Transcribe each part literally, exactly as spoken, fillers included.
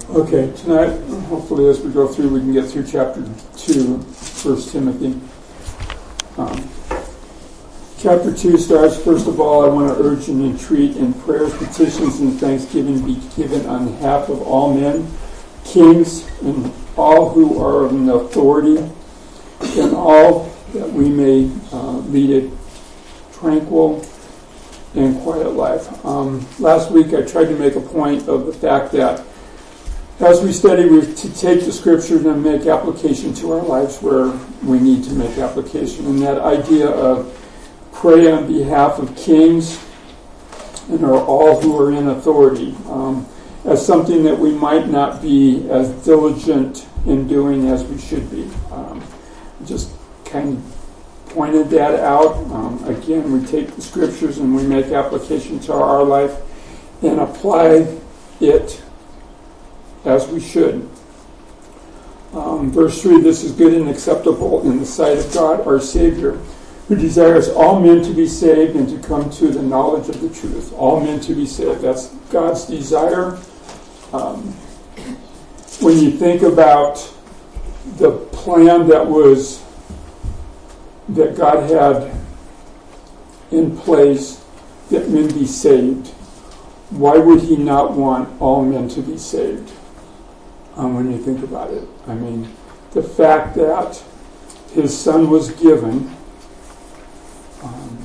Okay, tonight, hopefully as we go through, we can get through chapter two, First Timothy. Um, chapter two starts, first of all, I want to urge and entreat in prayers, petitions, and thanksgiving be given on behalf of all men, kings, and all who are in authority, and all that we may uh, lead a tranquil and quiet life. Um, last week I tried to make a point of the fact that as we study, we're to take the scriptures and make application to our lives where we need to make application. And that idea of pray on behalf of kings and are all who are in authority um, as something that we might not be as diligent in doing as we should be. Um, just kind of pointed that out. Um, again, we take the scriptures and we make application to our life and apply it as we should. Um, verse three, this is good and acceptable in the sight of God our Savior, who desires all men to be saved and to come to the knowledge of the truth. All men to be saved. That's God's desire. Um, when you think about the plan that was that God had in place that men be saved, why would he not want all men to be saved? Um, when you think about it. I mean, the fact that his son was given um,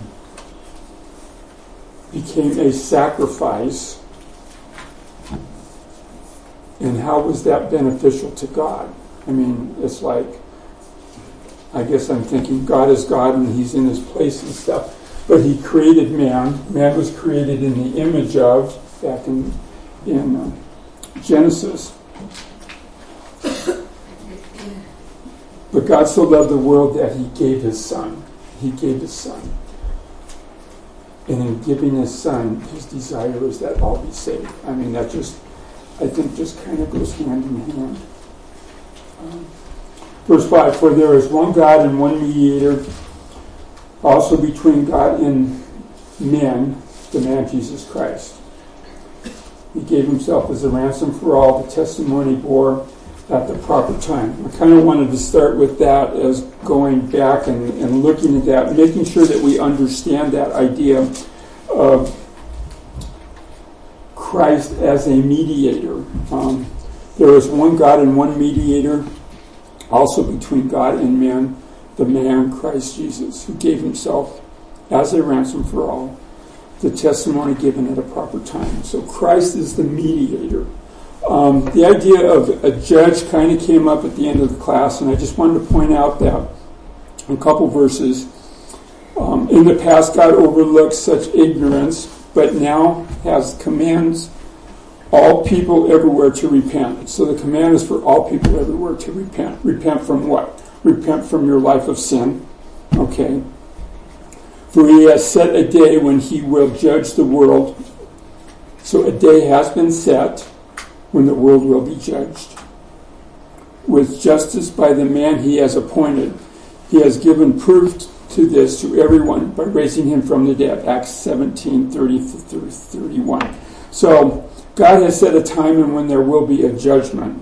became a sacrifice, and how was that beneficial to God? I mean, it's like, I guess I'm thinking God is God and he's in his place and stuff, but he created man. Man was created in the image of, back in, in uh, Genesis. But God so loved the world that he gave his son. He gave his son. And in giving his son, his desire is that all be saved. I mean, that just, I think, just kind of goes hand in hand. Um, verse five, for there is one God and one mediator, also between God and men, the man Jesus Christ. He gave himself as a ransom for all, the testimony bore at the proper time. I kind of wanted to start with that as going back and, and looking at that, making sure that we understand that idea of Christ as a mediator. Um, there is one God and one mediator, also between God and man, the man Christ Jesus, who gave himself as a ransom for all, the testimony given at a proper time. So Christ is the mediator. Um, the idea of a judge kind of came up at the end of the class, and I just wanted to point out that in a couple verses, um, in the past God overlooked such ignorance, but now has commands all people everywhere to repent. So the command is for all people everywhere to repent. Repent from what? Repent from your life of sin. Okay. For he has set a day when he will judge the world. So a day has been set when the world will be judged with justice by the man he has appointed. He has given proof to this to everyone by raising him from the dead. Acts seventeen, thirty through thirty-one. So God has set a time and when there will be a judgment.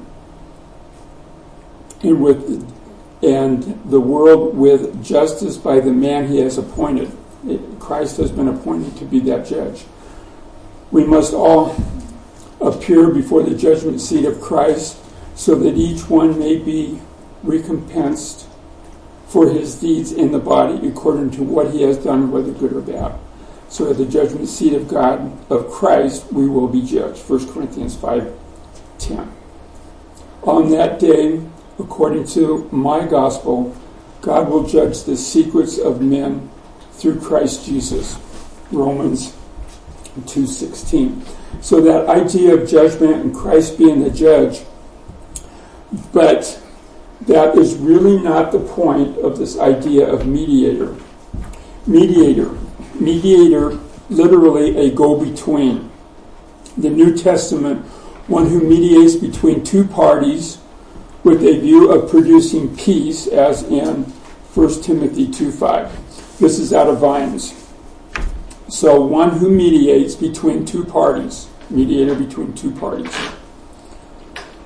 And with and the world with justice by the man he has appointed. It, Christ has been appointed to be that judge. We must all appear before the judgment seat of Christ, so that each one may be recompensed for his deeds in the body according to what he has done, whether good or bad. So at the judgment seat of God, of Christ, we will be judged. First Corinthians five ten. On that day, according to my gospel, God will judge the secrets of men through Christ Jesus. Romans two sixteen. So that idea of judgment and Christ being the judge, but that is really not the point of this idea of mediator. Mediator. Mediator, literally a go-between. The New Testament, one who mediates between two parties with a view of producing peace, as in First Timothy two five. This is out of Vines. So one who mediates between two parties, mediator between two parties.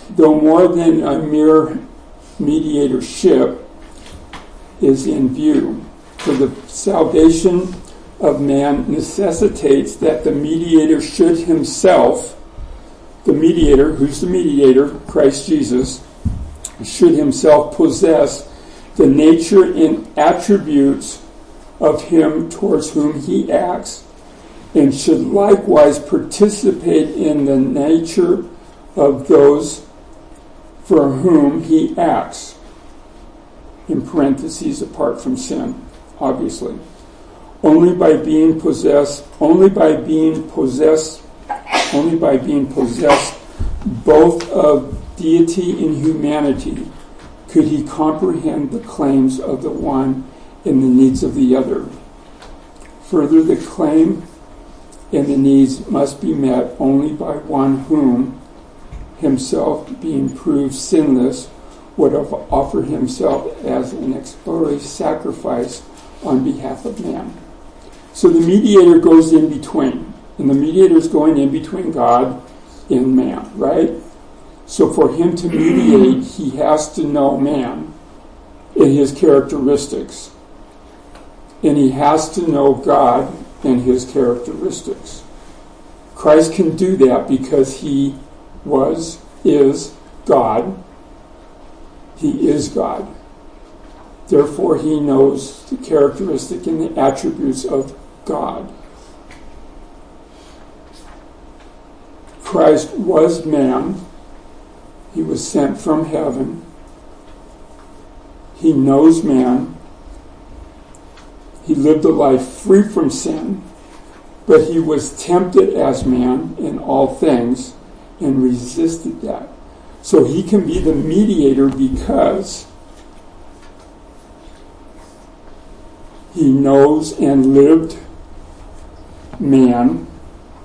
though more than a mere mediatorship is in view. For the salvation of man necessitates that the mediator should himself, the mediator, who's the mediator, Christ Jesus, should himself possess the nature and attributes of him towards whom he acts, and should likewise participate in the nature of those for whom he acts, in parentheses, apart from sin, obviously. Only by being possessed, only by being possessed, only by being possessed both of deity and humanity could he comprehend the claims of the one and the needs of the other. Further, the claim and the needs must be met only by one whom, himself being proved sinless, would have offered himself as an expiatory sacrifice on behalf of man. So the mediator goes in between, and the mediator is going in between God and man, right? So for him to mediate, he has to know man and his characteristics. And he has to know God and his characteristics. Christ can do that because he was, is God. He is God. Therefore, he knows the characteristic and the attributes of God. Christ was man. He was sent from heaven. He knows man. He lived a life free from sin, but he was tempted as man in all things and resisted that. So he can be the mediator because he knows and lived man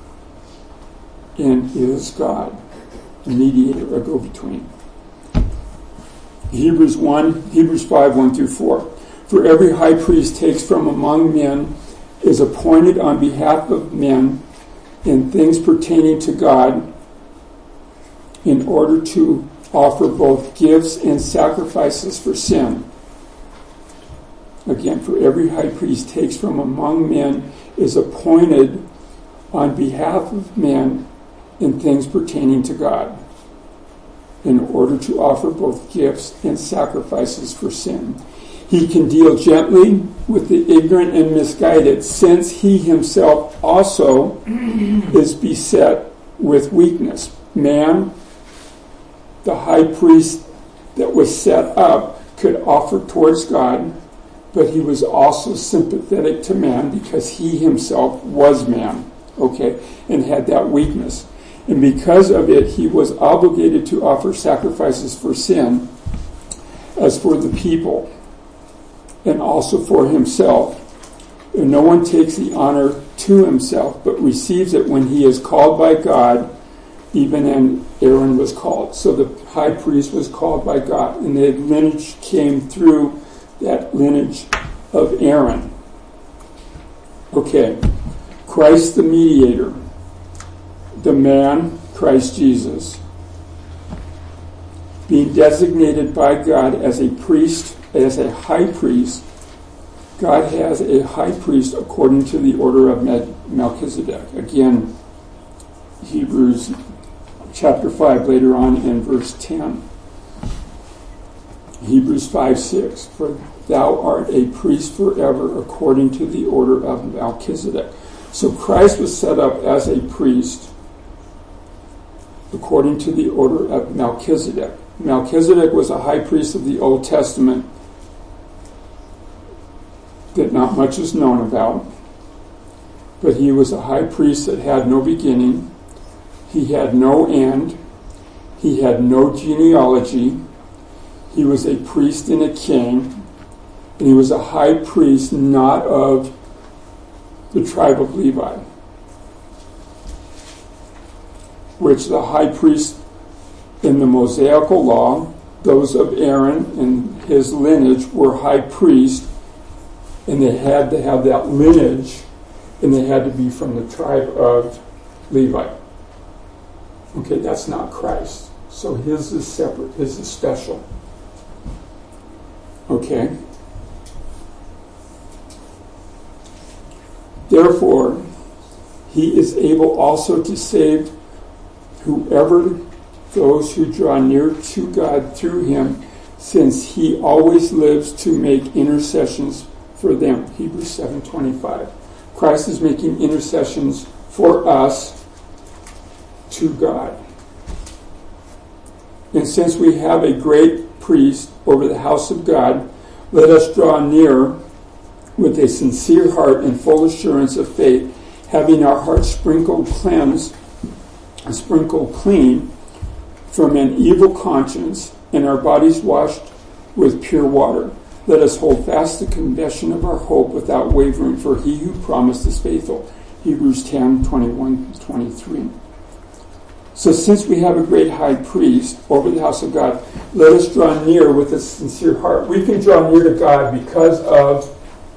and is God, a mediator, a go-between. Hebrews one, Hebrews five, one through four. For every high priest takes from among men, is appointed on behalf of men in things pertaining to God, in order to offer both gifts and sacrifices for sin. Again, for every high priest takes from among men, is appointed on behalf of men in things pertaining to God, in order to offer both gifts and sacrifices for sin. He can deal gently with the ignorant and misguided, since he himself also is beset with weakness. Man, the high priest that was set up, could offer towards God, but he was also sympathetic to man because he himself was man, okay, and had that weakness. And because of it, he was obligated to offer sacrifices for sin as for the people, and also for himself. And no one takes the honor to himself, but receives it when he is called by God, even as Aaron was called. So the high priest was called by God, and the lineage came through that lineage of Aaron. Okay, Christ the mediator, the man, Christ Jesus, being designated by God as a priest, as a high priest. God has a high priest according to the order of Melchizedek. Again, Hebrews chapter five, later on in verse ten. Hebrews five six. For thou art a priest forever according to the order of Melchizedek. So Christ was set up as a priest according to the order of Melchizedek. Melchizedek was a high priest of the Old Testament that not much is known about, but he was a high priest that had no beginning, he had no end, he had no genealogy, he was a priest and a king, and he was a high priest not of the tribe of Levi, which the high priest in the Mosaical law, those of Aaron and his lineage, were high priests, and they had to have that lineage, and they had to be from the tribe of Levi. Okay, that's not Christ. So his is separate. His is special. Okay? Therefore, he is able also to save whoever, those who draw near to God through him, since he always lives to make intercessions for them. Hebrews seven twenty-five. Christ is making intercessions for us to God. And since we have a great priest over the house of God, let us draw near with a sincere heart and full assurance of faith, having our hearts sprinkled cleansed, sprinkled clean from an evil conscience, and our bodies washed with pure water. Let us hold fast the confession of our hope without wavering, for he who promised is faithful. Hebrews ten twenty-one to twenty-three. So since we have a great high priest over the house of God, let us draw near with a sincere heart. We can draw near to God because of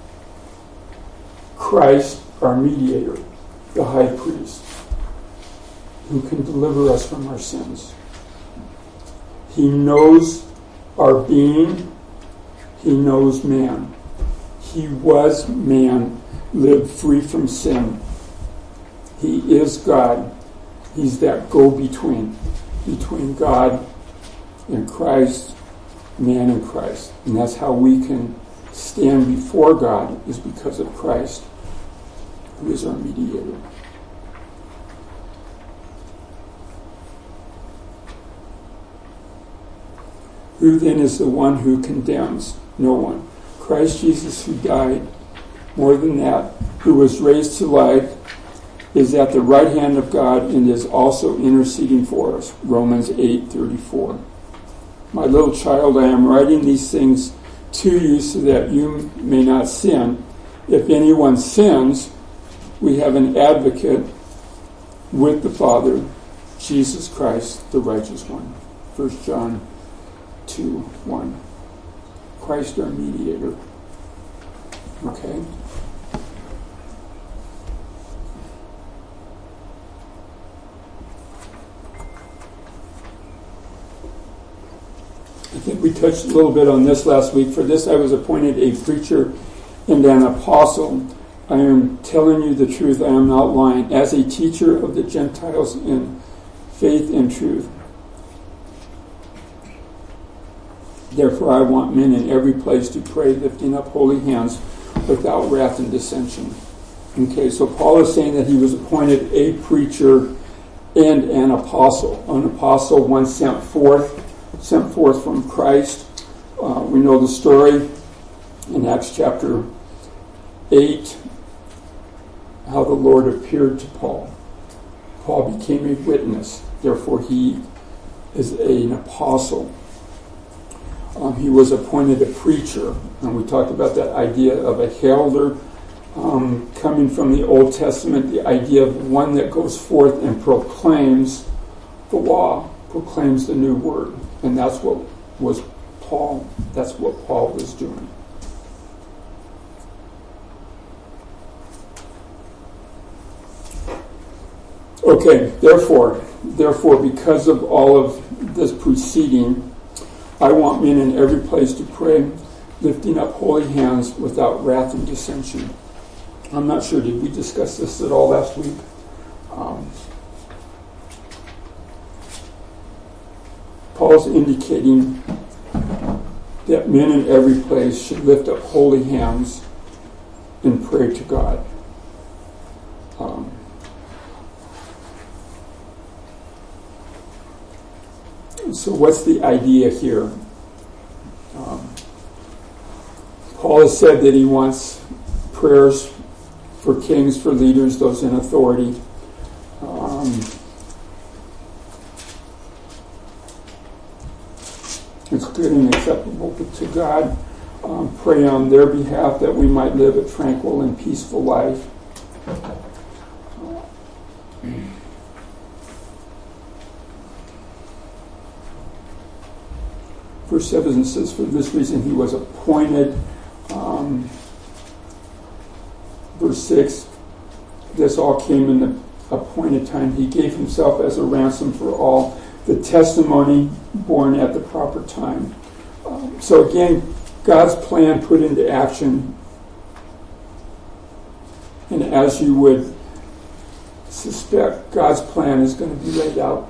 Christ, our mediator, the high priest, who can deliver us from our sins. He knows our being. He knows man. He was man, lived free from sin. He is God. He's that go-between, between God and Christ, man and Christ. And that's how we can stand before God, is because of Christ, who is our mediator. Who then is the one who condemns? No one. Christ Jesus, who died, more than that, who was raised to life, is at the right hand of God and is also interceding for us. Romans eight thirty-four. My little child, I am writing these things to you so that you may not sin. If anyone sins, we have an advocate with the Father, Jesus Christ, the righteous one. First John two one. Christ our mediator. Okay? I think we touched a little bit on this last week. For this I was appointed a preacher and an apostle. I am telling you the truth, I am not lying. As a teacher of the Gentiles in faith and truth. Therefore I want men in every place to pray, lifting up holy hands without wrath and dissension. Okay, so Paul is saying that he was appointed a preacher and an apostle. An apostle, one sent forth, sent forth from Christ. Uh, we know the story in Acts chapter eight, how the Lord appeared to Paul. Paul became a witness. Therefore he is an apostle. Um, he was appointed a preacher, and we talked about that idea of a heralder um, coming from the Old Testament, the idea of one that goes forth and proclaims the law, proclaims the new word, and that's what was Paul. That's what Paul was doing. Okay, therefore, therefore, because of all of this preceding, I want men in every place to pray, lifting up holy hands without wrath and dissension. I'm not sure, did we discuss this at all last week? Um, Paul's indicating that men in every place should lift up holy hands and pray to God. Um, So what's the idea here? Um, Paul has said that he wants prayers for kings, for leaders, those in authority. Um, it's good and acceptable to God. Um, pray on their behalf that we might live a tranquil and peaceful life. Verse seven says, for this reason he was appointed. Um, verse six, this all came in the appointed time. He gave himself as a ransom for all, the testimony born at the proper time. Um, so again, God's plan put into action, and as you would suspect, God's plan is going to be laid out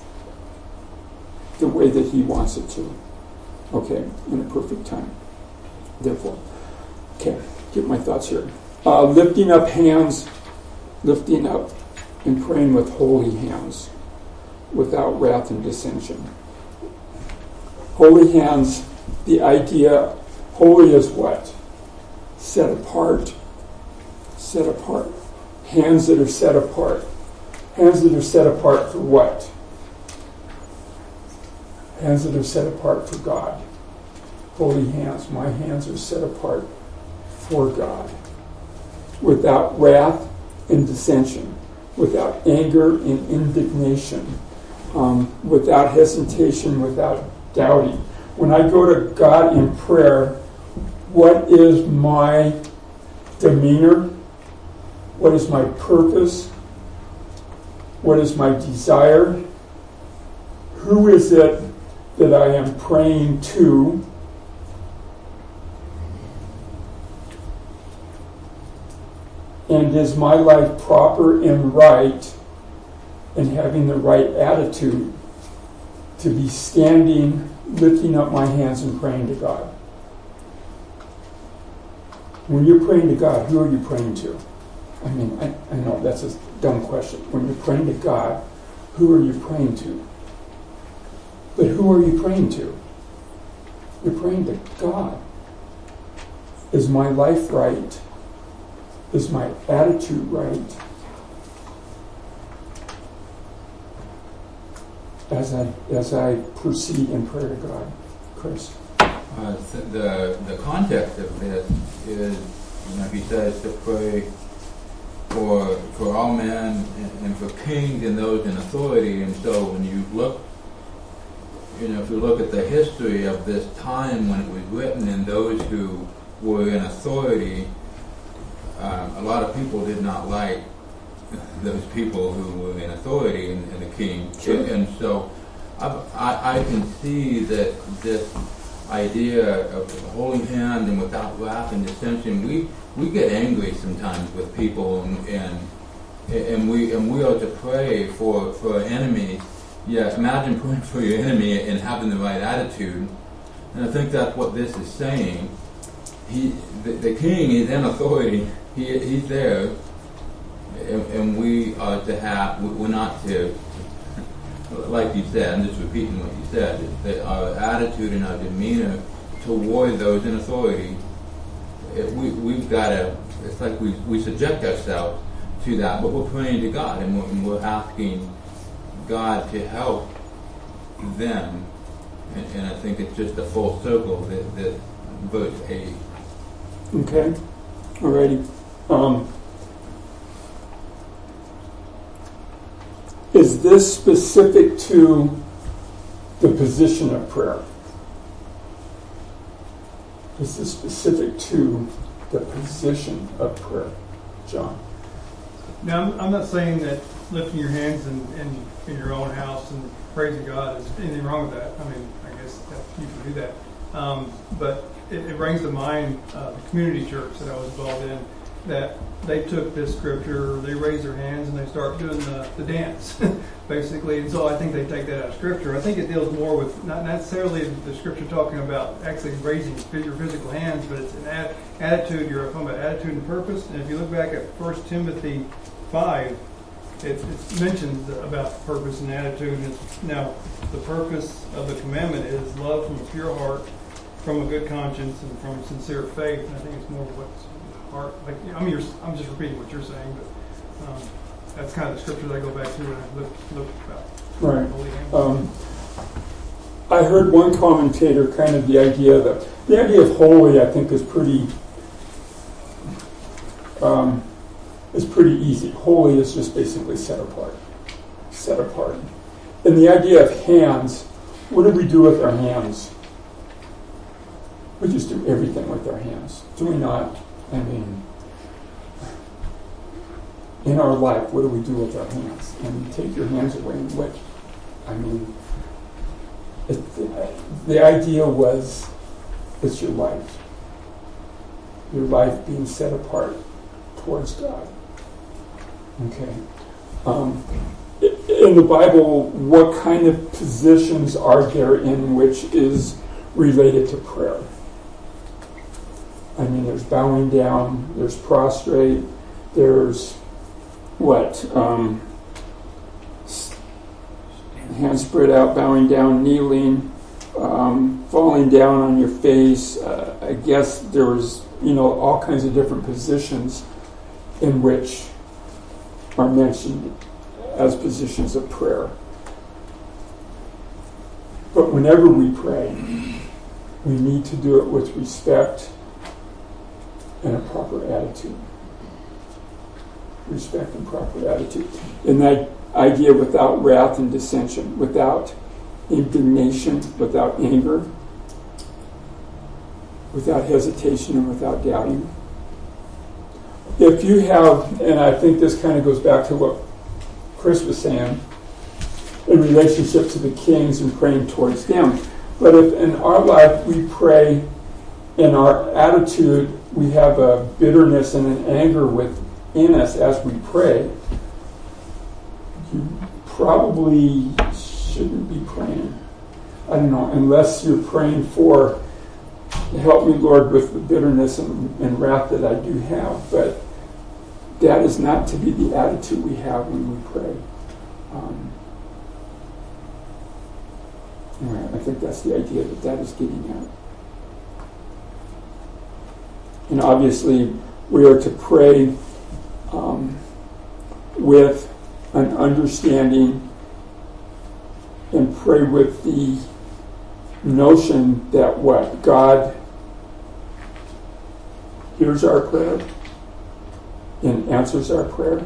the way that He wants it to. Okay, in a perfect time. Therefore, okay, get my thoughts here. Uh, lifting up hands, lifting up and praying with holy hands, without wrath and dissension. Holy hands, the idea, holy is what? Set apart. Set apart. Hands that are set apart. Hands that are set apart for what? Hands that are set apart for God. Holy hands. My hands are set apart for God. Without wrath and dissension. Without anger and indignation. Um, without hesitation, without doubting. When I go to God in prayer, what is my demeanor? What is my purpose? What is my desire? Who is it that I am praying to? And is my life proper and right and having the right attitude to be standing, lifting up my hands and praying to God? When you're praying to God, who are you praying to? I mean, I, I know that's a dumb question. When you're praying to God, who are you praying to? But who are you praying to? You're praying to God. Is my life right? Is my attitude right? As I as I proceed in prayer to God, Chris. Uh, the the context of this is, you know, he says to pray for for all men and, and for kings and those in authority. And so when you look, you know, if you look at the history of this time when it was written, and those who were in authority, um, a lot of people did not like those people who were in authority and, and the king. Sure. And, and so I, I, I can see that this idea of the holy hand and without wrath and dissension, we, we get angry sometimes with people, and, and and we and we are to pray for, for our enemies. Yes, imagine praying for your enemy and having the right attitude. And I think that's what this is saying. He, the, the king is in authority. He he's there, and, and we are to have. We're not to, like you said. I'm just repeating what you said. That our attitude and our demeanor toward those in authority, it, we we've got to. It's like we we subject ourselves to that, but we're praying to God, and we're, and we're asking God to help them. And, and I think it's just a full circle that that verse eight. Okay. Alrighty. Um, is this specific to the position of prayer? Is this specific to the position of prayer, John? Now, I'm, I'm not saying that lifting your hands in, in, in your own house and praising God is anything wrong with that. I mean, I guess that you can do that. Um, but it, it brings to mind uh, the community church that I was involved in, that they took this scripture, they raise their hands, and they start doing the, the dance, basically. And so I think they take that out of scripture. I think it deals more with not necessarily the scripture talking about actually raising your physical hands, but it's an ad, attitude. You're talking about attitude and purpose. And if you look back at First Timothy five, it, it mentions about purpose and attitude. And it's, now, the purpose of the commandment is love from a pure heart, from a good conscience, and from sincere faith. And I think it's more of what's heart. Like, I mean, you're, I'm just repeating what you're saying, but um, that's kind of the scripture I go back to when I look, look about right. holy hands. Um, I heard one commentator kind of the idea that the idea of holy, I think, is pretty um, is pretty easy. Holy is just basically set apart, set apart. And the idea of hands, what do we do with our hands? We just do everything with our hands, do we not? I mean, in our life, what do we do with our hands? And you take your hands away, and what I mean, it, the idea was it's your life. Your life being set apart towards God. Okay. Um, in the Bible, what kind of positions are there in which is related to prayer? I mean, there's bowing down, there's prostrate, there's what? Um, hands spread out, bowing down, kneeling, um, falling down on your face. Uh, I guess there was, you know, all kinds of different positions in which are mentioned as positions of prayer. But whenever we pray, we need to do it with respect and a proper attitude. Respect and proper attitude. And that idea without wrath and dissension, without indignation, without anger, without hesitation, and without doubting. If you have, and I think this kind of goes back to what Chris was saying, in relationship to the kings and praying towards them. But if in our life we pray, in our attitude we have a bitterness and an anger within us as we pray, you probably shouldn't be praying. I don't know, unless you're praying for, help me, Lord, with the bitterness and, and wrath that I do have. But that is not to be the attitude we have when we pray. Um, anyway, I think that's the idea that that is getting at. And obviously, we are to pray um, with an understanding and pray with the notion that what? God hears our prayer and answers our prayer?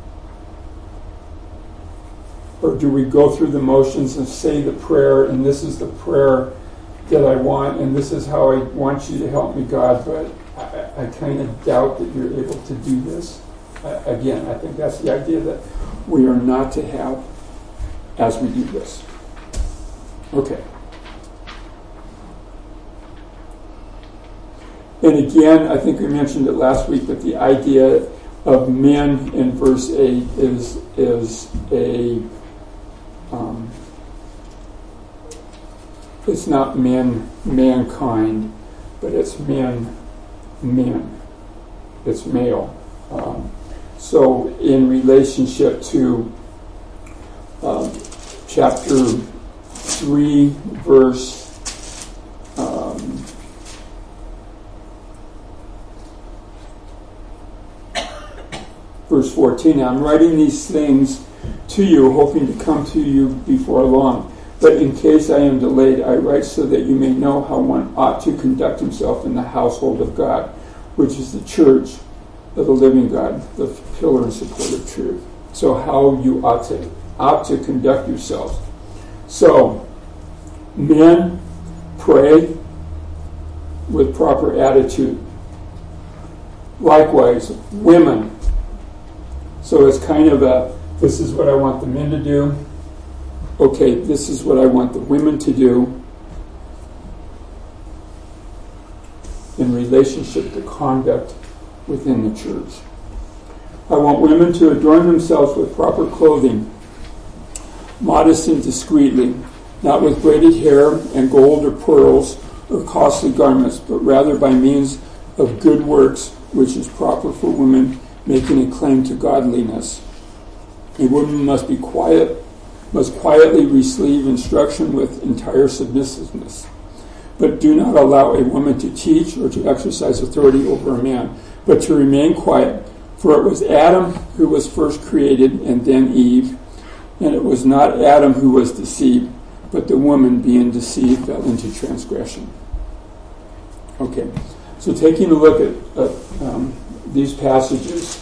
Or do we go through the motions and say the prayer, and this is the prayer that I want, and this is how I want you to help me, God, but I, I kind of doubt that you're able to do this? I, again, I think that's the idea that we are not to have as we do this. Okay. And again, I think we mentioned it last week, but the idea of men in verse eight is is a um, it's not men, mankind, but it's men, men. It's male. Um, so in relationship to um, chapter three, verse um, verse fourteen, I'm writing these things to you, hoping to come to you before long. But in case I am delayed, I write so that you may know how one ought to conduct himself in the household of God, which is the church of the living God, the pillar and support of truth. So how you ought to ought to conduct yourselves. So, men, pray with proper attitude. Likewise, women. So it's kind of a, this is what I want the men to do. Okay, this is what I want the women to do in relationship to conduct within the church. I want women to adorn themselves with proper clothing, modest and discreetly, not with braided hair and gold or pearls or costly garments, but rather by means of good works, which is proper for women making a claim to godliness. A woman must be quiet, must quietly receive instruction with entire submissiveness. But do not allow a woman to teach or to exercise authority over a man, but to remain quiet. For it was Adam who was first created, and then Eve. And it was not Adam who was deceived, but the woman being deceived fell into transgression. Okay, so taking a look at uh, um, these passages.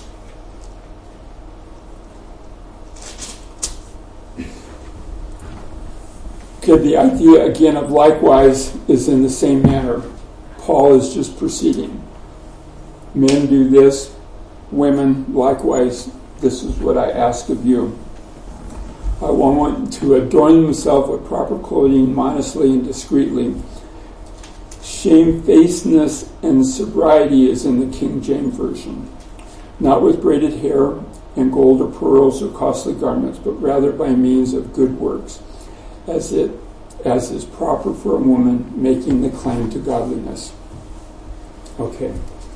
Okay, the idea again of likewise is in the same manner. Paul is just proceeding. Men do this, women likewise, this is what I ask of you. Uh, one want to adorn themselves with proper clothing, modestly and discreetly. Shamefacedness and sobriety is in the King James Version. Not with braided hair and gold or pearls or costly garments, but rather by means of good works, as it as is proper for a woman making the claim to godliness. Okay.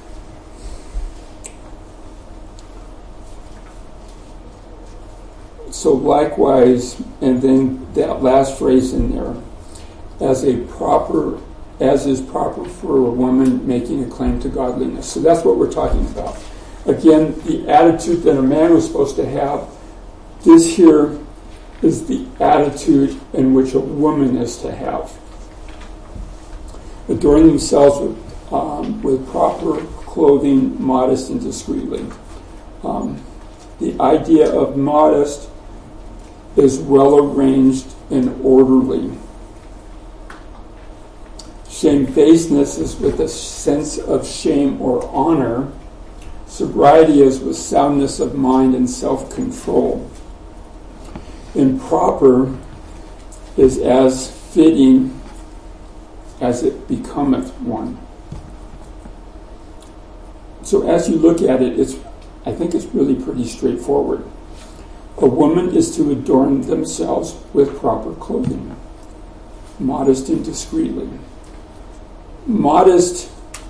So likewise, and then that last phrase in there, as a proper, as is proper for a woman making a claim to godliness. So that's what we're talking about. Again, the attitude that a man was supposed to have, this here is the attitude in which a woman is to have. Adorning themselves with, um, with proper clothing, modest and discreetly. Um, the idea of modest is well arranged and orderly. Shamefacedness is with a sense of shame or honor. Sobriety is with soundness of mind and self-control. Improper is as fitting as it becometh one. So as you look at it, it's I think it's really pretty straightforward. A woman is to adorn themselves with proper clothing, modest and discreetly. Modest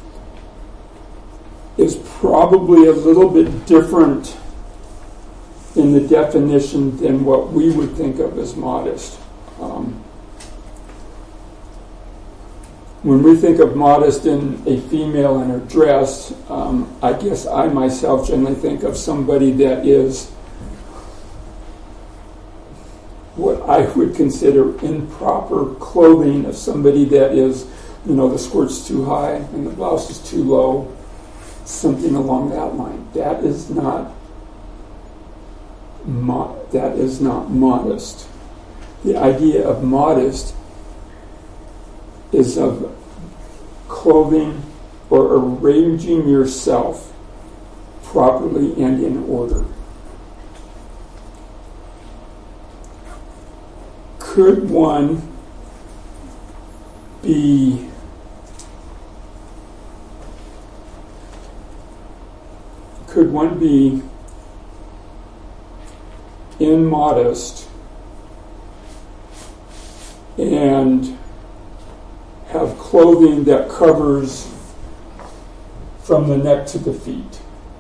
is probably a little bit different in the definition than what we would think of as modest. Um, when we think of modest in a female in her dress, um, I guess I myself generally think of somebody that is what I would consider improper clothing, of somebody that is, you know, the skirt's too high and the blouse is too low, something along that line. That is not mo- that is not modest. The idea of modest is of clothing or arranging yourself properly and in order. Could one be could one be immodest and have clothing that covers from the neck to the feet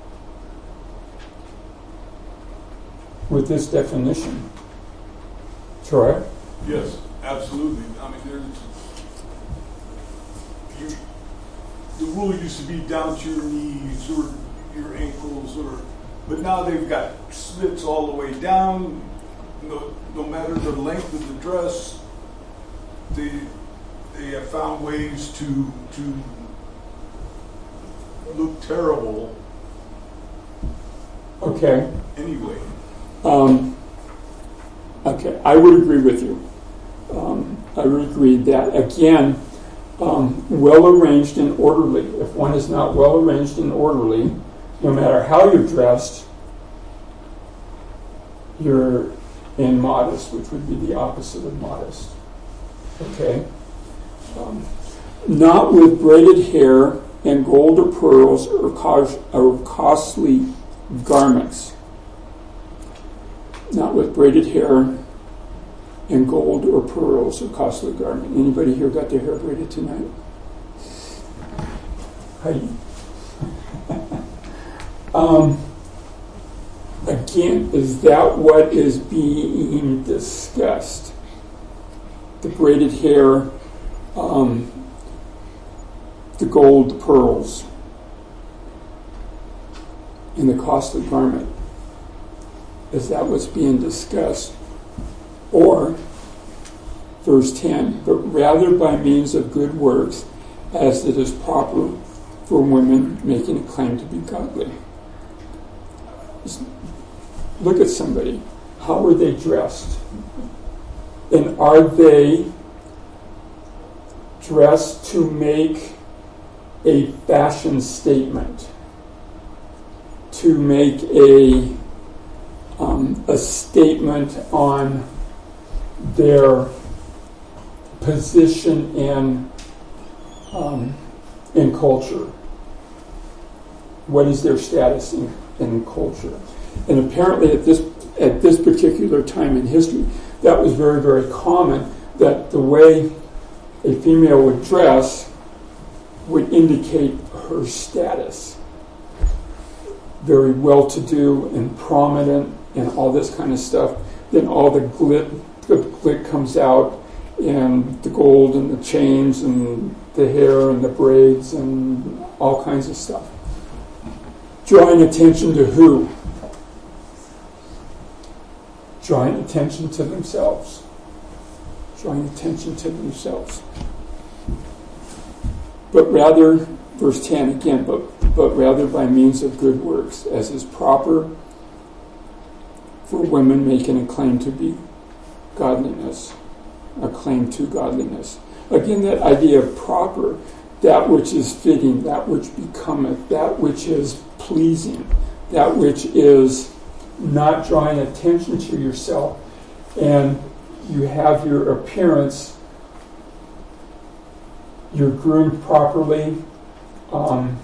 with this definition? Troy? Yes, absolutely. I mean, there's you, the rule used to be down to your knees or your ankles, or but now they've got slits all the way down. No, no matter the length of the dress, they they have found ways to to look terrible. Okay. Anyway. Um, okay, I would agree with you. Um, I would agree that, again, um, well arranged and orderly. If one is not well arranged and orderly, no matter how you're dressed, you're immodest, which would be the opposite of modest. Okay? Um, not with braided hair and gold or pearls or, cos- or costly garments. Not with braided hair and gold or pearls or costly garment. Anybody here got their hair braided tonight? Heidi? um, again, is that what is being discussed? The braided hair, um, the gold, the pearls, and the costly garment. Is that what's being discussed? Or, verse ten, but rather by means of good works, as it is proper for women making a claim to be godly. Just look at somebody. How are they dressed? And are they dressed to make a fashion statement? To make a um, a statement on their position in um, in culture. What is their status in, in culture? And apparently, at this at this particular time in history, that was very, very common. That the way a female would dress would indicate her status. Very well-to-do and prominent and all this kind of stuff. Then all the glit, the glit comes out, and the gold and the chains and the hair and the braids and all kinds of stuff. Drawing attention to who? Drawing attention to themselves. Drawing attention to themselves. But rather, verse ten again, but, but rather by means of good works, as is proper for women making a claim to be godliness, a claim to godliness. Again, that idea of proper, that which is fitting, that which becometh, that which is pleasing, that which is not drawing attention to yourself, and you have your appearance, you're groomed properly, um,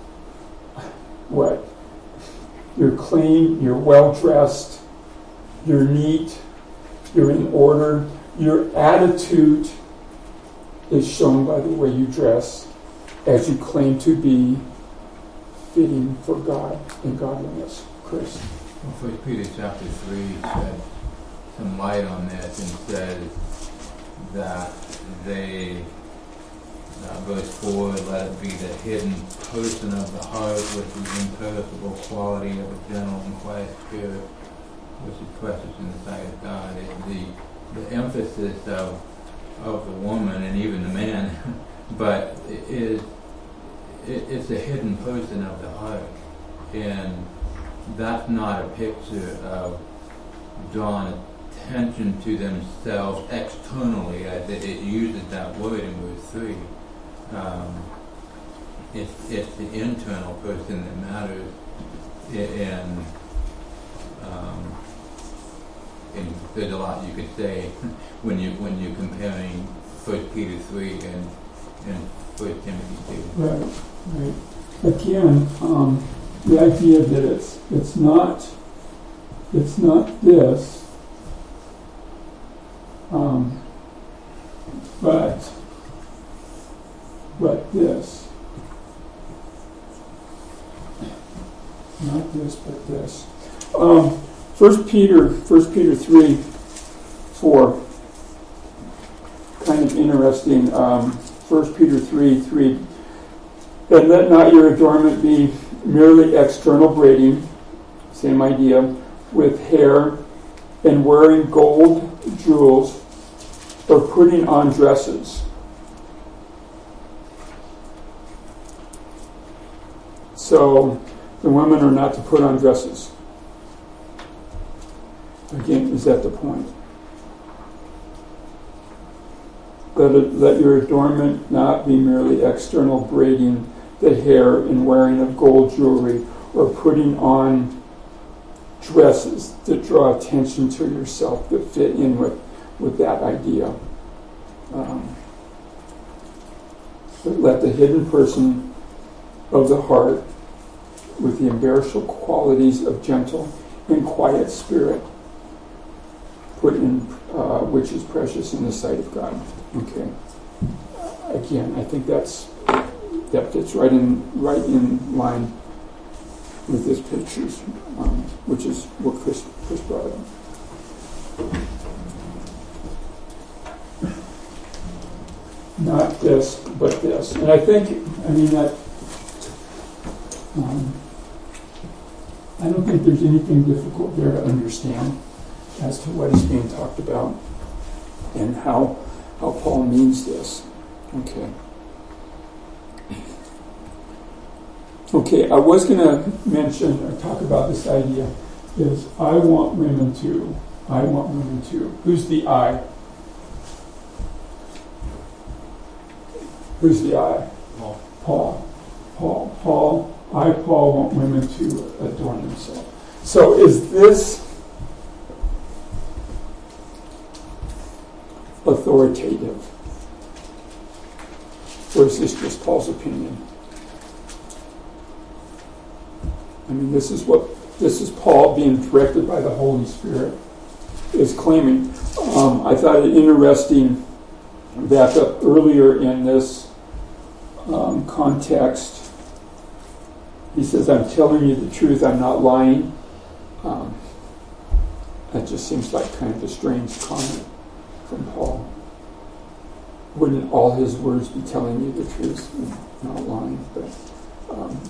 what? You're clean, you're well-dressed, you're neat, you're in order, your attitude is shown by the way you dress as you claim to be fitting for God and godliness. Chris? Well, First Peter chapter three shed some light on this and says that they, uh, verse four, let it be the hidden person of the heart with the imperishable quality of a gentle and quiet spirit, which is precious in the sight of God. It, the, the emphasis of of the woman and even the man, but it is it, it's a hidden person of the heart, and that's not a picture of drawing attention to themselves externally, as it, it uses that word in verse three. Um, it's it's the internal person that matters, and um, and there's a lot you could say when you when you're comparing First Peter three and and First Timothy two. Right, right. Again, um, the idea that it's it's not it's not this, um, but but this, not this, but this. Um, First Peter, First Peter three, four. Kind of interesting. Um, First Peter three, three. And let not your adornment be merely external braiding, same idea, with hair and wearing gold jewels or putting on dresses. So the women are not to put on dresses. Again, is that the point? Let, it, let your adornment not be merely external braiding the hair and wearing of gold jewelry or putting on dresses that draw attention to yourself, that fit in with, with that idea. Um, but let the hidden person of the heart with the imperishable qualities of gentle and quiet spirit put in, uh, which is precious in the sight of God. Okay. Again, I think that's that fits right in right in line with this pictures, um, which is what Chris Chris brought up. Not this, but this, and I think I mean that. Um, I don't think there's anything difficult there to understand as to what is being talked about and how how Paul means this. Okay. Okay, I was going to mention or talk about this idea is I want women to. I want women to. Who's the I? Who's the I? Paul. Paul. Paul. Paul. I, Paul, want women to adorn themselves. So is this authoritative? Or is this just Paul's opinion? I mean, this is what this is Paul being directed by the Holy Spirit is claiming. Um, I thought it interesting, back up earlier in this um, context, he says, I'm telling you the truth, I'm not lying. Um, that just seems like kind of a strange comment from Paul. Wouldn't all his words be telling you the truth and not lying? But um,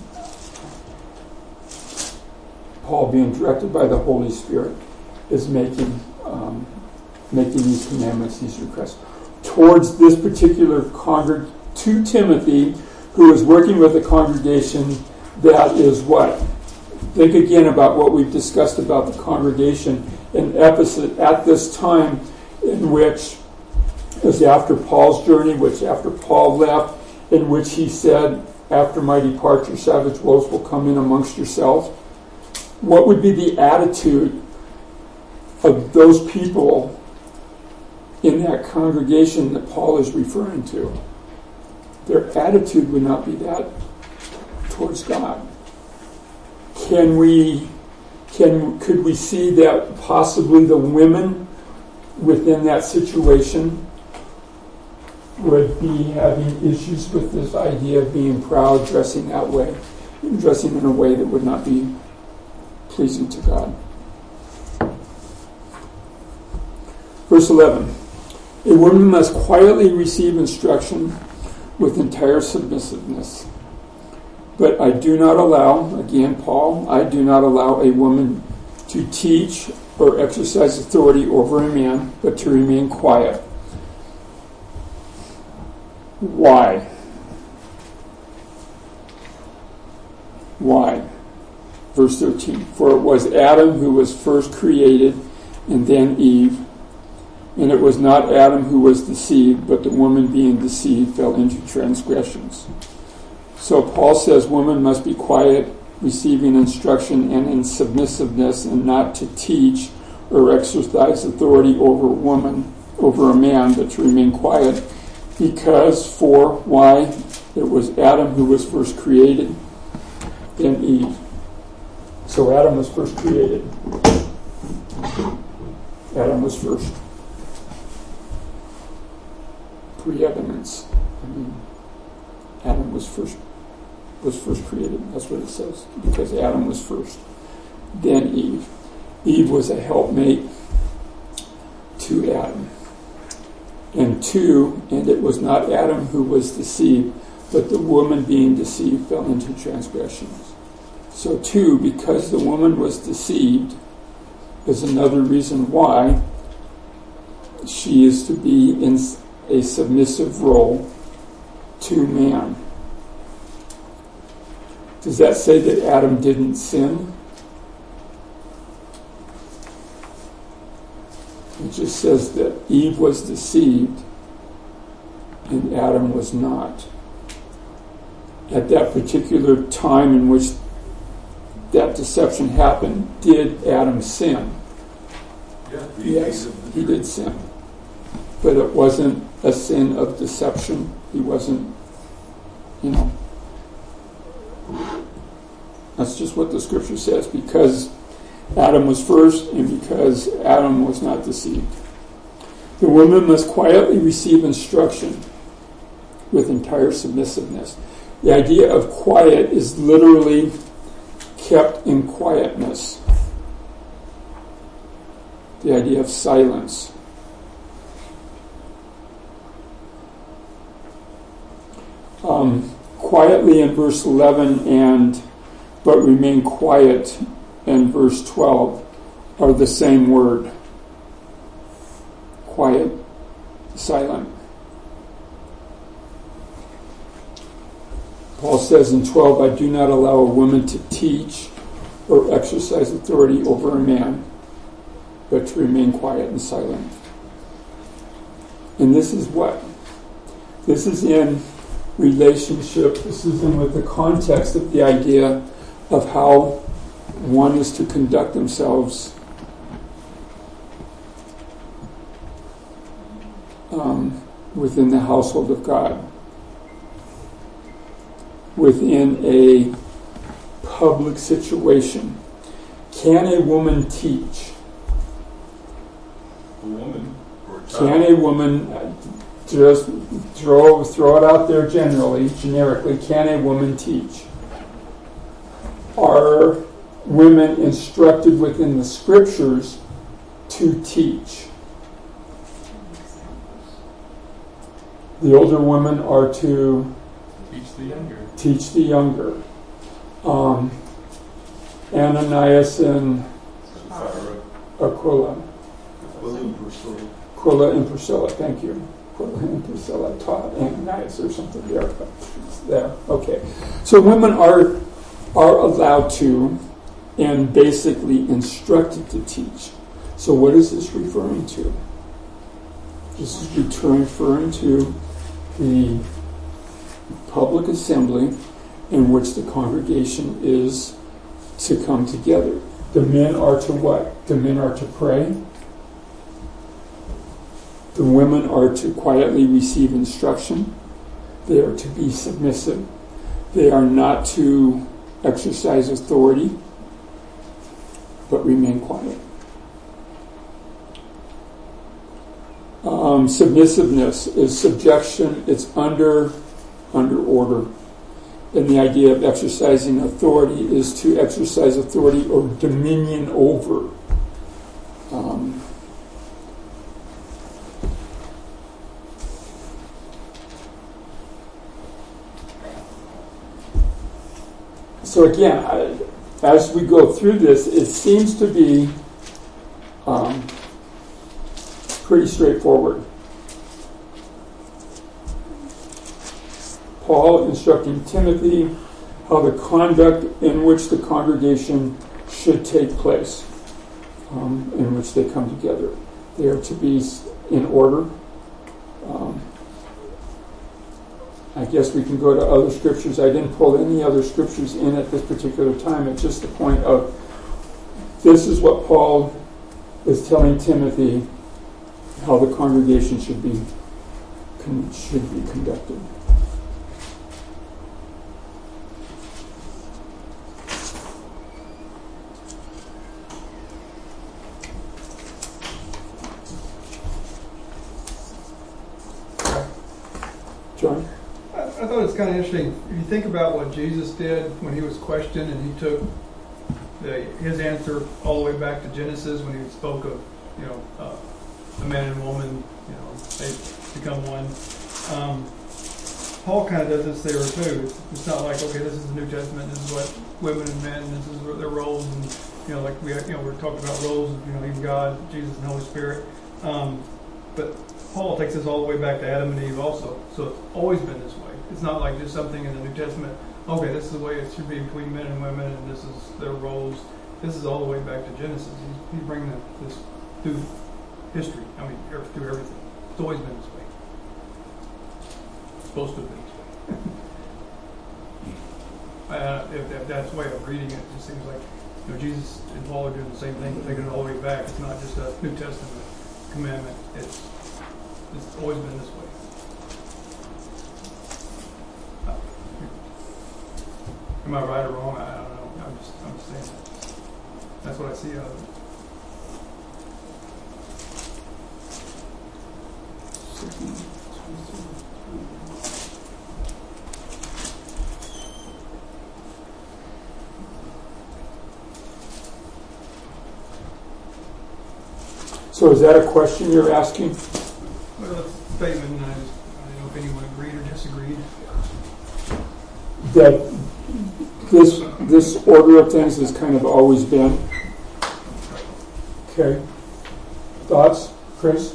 Paul, being directed by the Holy Spirit, is making um, making these commandments, these requests, towards this particular congreg to Timothy, who is working with a congregation that is what? Think again about what we've discussed about the congregation in Ephesus at this time, in which it was after Paul's journey, which after Paul left, in which he said, after my departure, savage wolves will come in amongst yourselves. What would be the attitude of those people in that congregation that Paul is referring to? Their attitude would not be that towards God. Can we, can, could we see that possibly the women within that situation would be having issues with this idea of being proud, dressing that way, dressing in a way that would not be pleasing to God? Verse eleven. A woman must quietly receive instruction with entire submissiveness. But I do not allow, again, Paul, I do not allow a woman to teach or exercise authority over a man, but to remain quiet. Why? Why? Verse thirteen. For it was Adam who was first created, and then Eve. And it was not Adam who was deceived, but the woman being deceived fell into transgressions. So Paul says women must be quiet, receiving instruction and in submissiveness, and not to teach or exercise authority over a woman, over a man, but to remain quiet. Because, for, why? It was Adam who was first created, then Eve. So Adam was first created. Adam was first. Preeminence. I mean, Adam was first was first created. That's what it says. Because Adam was first. Then Eve. Eve was a helpmate to Adam. And two, and it was not Adam who was deceived, but the woman being deceived fell into transgressions. So two, because the woman was deceived, is another reason why she is to be in a submissive role to man. Does that say that Adam didn't sin? It just says that Eve was deceived and Adam was not. At that particular time in which that deception happened, did Adam sin? Yeah, Yes, he did sin. But it wasn't a sin of deception. He wasn't, you know. That's just what the scripture says. Because Adam was first and because Adam was not deceived. The woman must quietly receive instruction with entire submissiveness. The idea of quiet is literally kept in quietness. The idea of silence. Um, quietly in verse eleven and but remain quiet in verse twelve are the same word. Quiet, silent. Paul says in twelve, I do not allow a woman to teach or exercise authority over a man, but to remain quiet and silent. And this is what? This is in relationship, this is in with the context of the idea of how one is to conduct themselves um, within the household of God, within a public situation. Can a woman teach? A woman or a child? Can a woman, uh, just throw, throw it out there generally, generically, can a woman teach? Are women instructed within the scriptures to teach? The older women are to Teach the younger. teach the younger. Um, Ananias and Sapphira. Aquila. William Priscilla. Aquila and Priscilla, thank you. Aquila and Priscilla taught Ananias or something there. But it's there. Okay. So women are are allowed to and basically instructed to teach. So what is this referring to? This is return- referring to the public assembly in which the congregation is to come together. The men are to what? The men are to pray. The women are to quietly receive instruction. They are to be submissive. They are not to exercise authority, but remain quiet. Um, submissiveness is subjection. It's under under order. And the idea of exercising authority is to exercise authority or dominion over. Um, so again, I, as we go through this, it seems to be um, pretty straightforward. Paul instructing Timothy how the conduct in which the congregation should take place, um, in which they come together. They are to be in order. Um, I guess we can go to other scriptures. I didn't pull any other scriptures in at this particular time. It's just the point of this is what Paul is telling Timothy how the congregation should be should be conducted. John? I, I thought it was kind of interesting. If you think about what Jesus did when he was questioned and he took the, his answer all the way back to Genesis when he spoke of, you know, uh, a man and woman, you know, they become one. Um, Paul kind of does this there too. It's, it's not like, okay, this is the New Testament, this is what women and men, this is what their roles, and, you know, like we, you know, we're talking about roles of, you know, even God, Jesus, and Holy Spirit. Um, but Paul takes this all the way back to Adam and Eve also. So it's always been this way. It's not like just something in the New Testament, okay, this is the way it should be between men and women, and this is their roles. This is all the way back to Genesis. He's, he's bringing this through history. I mean, through everything. It's always been this way. It's supposed to have been this way. uh, if, if that's the way of reading it, it just seems like, you know, Jesus and Paul are doing the same thing, taking it all the way back. It's not just a New Testament commandment. It's It's always been this way. Am I right or wrong? I don't know. I'm just, I'm just saying that. That's what I see out of it. So is that a question you're asking? Well, it's a statement, and I, just, I don't know if anyone agreed or disagreed. That this this order of things has kind of always been. Okay. Thoughts, Chris?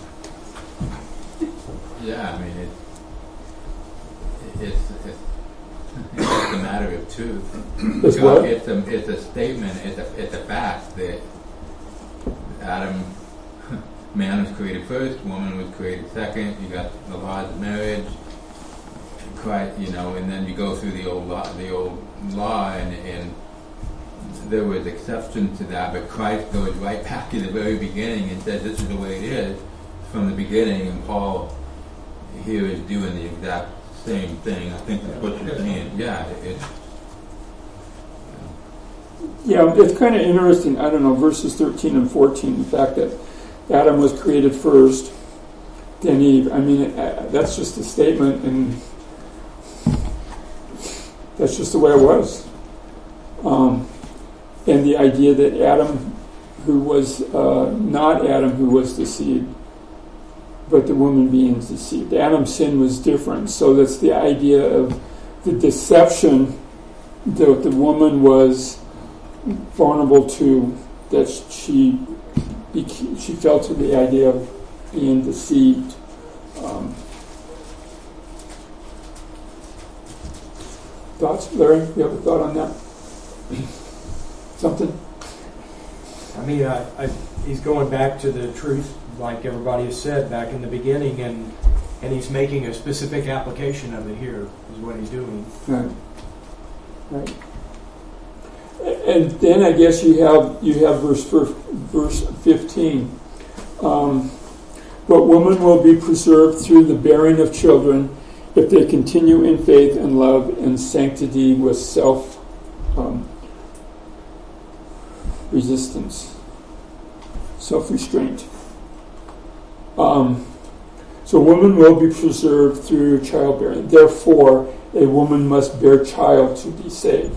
Yeah, I mean, it, it's, it's, it's a matter of truth. It's what? It's a, it's a statement, it's a, it's a fact that Adam, man was created first, woman was created second, you got the laws of marriage, Christ, you know, and then you go through the old law, the old law, and, and there was exceptions to that, but Christ goes right back to the very beginning and says this is the way it is from the beginning, and Paul here is doing the exact same thing. I think that's what you're saying. Yeah, it's. Yeah, it's kind of interesting. I don't know, verses thirteen and fourteen, the fact that Adam was created first, then Eve. I mean, it, that's just a statement, and that's just the way it was. Um, and the idea that Adam, who was uh, not Adam who was deceived, but the woman being deceived. Adam's sin was different. So that's the idea of the deception that the woman was vulnerable to, that she became, she fell to the idea of being deceived. Um, thoughts, Larry? You have a thought on that? Something? I mean, I, I, he's going back to the truth, like everybody has said back in the beginning, and and he's making a specific application of it here, is what he's doing. Right. Right. And then I guess you have you have verse verse fifteen. Um, but women will be preserved through the bearing of children if they continue in faith and love and sanctity with self um, resistance, self restraint. Um, so women will be preserved through childbearing. Therefore, a woman must bear child to be saved.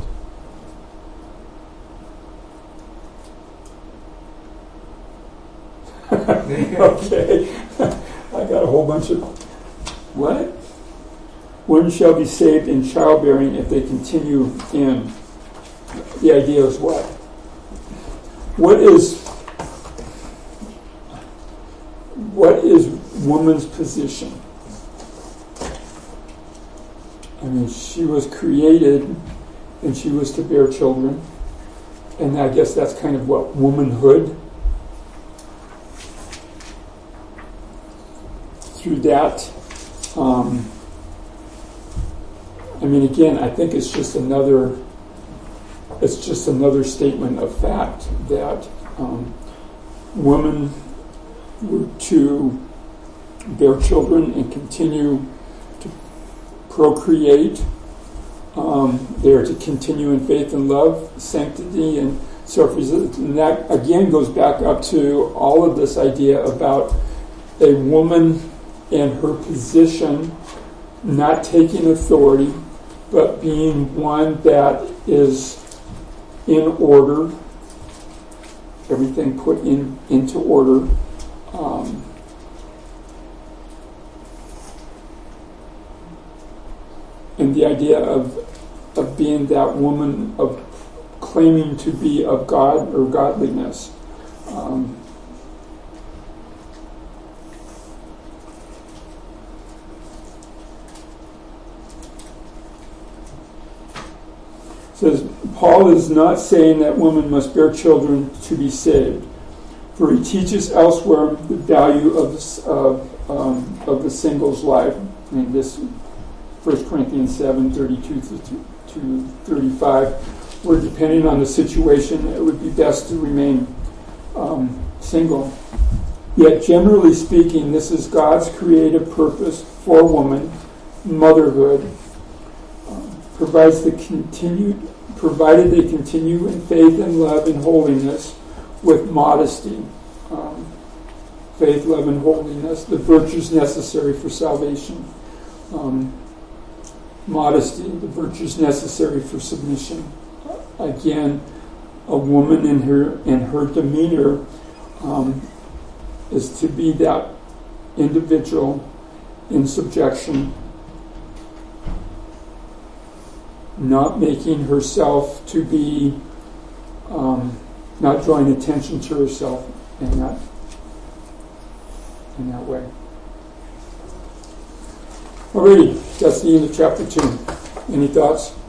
Okay. I got a whole bunch of... What? Women shall be saved in childbearing if they continue in. The idea is what? What is... What is woman's position? I mean, she was created and she was to bear children. And I guess that's kind of what womanhood. Through that, um, I mean, again, I think it's just another, it's just another statement of fact that um, women were to bear children and continue to procreate. Um, they are to continue in faith and love, sanctity, and self-resistance. And that, again, goes back up to all of this idea about a woman and her position, not taking authority, but being one that is in order, everything put in into order. Um, and the idea of of being that woman, of claiming to be of God or godliness. Um, says, Paul is not saying that women must bear children to be saved, for he teaches elsewhere the value of of, um, of the single's life. In this First Corinthians seven thirty-two to thirty-five, where depending on the situation, it would be best to remain um, single. Yet, generally speaking, this is God's creative purpose for woman, motherhood. Provides the continued, provided they continue in faith and love and holiness with modesty. Um, faith, love, and holiness, the virtues necessary for salvation. Um, modesty, the virtues necessary for submission. Again, a woman in her in her demeanor um, is to be that individual in subjection, not making herself to be, um, not drawing attention to herself in that in that way. Alrighty, that's the end of chapter two. Any thoughts?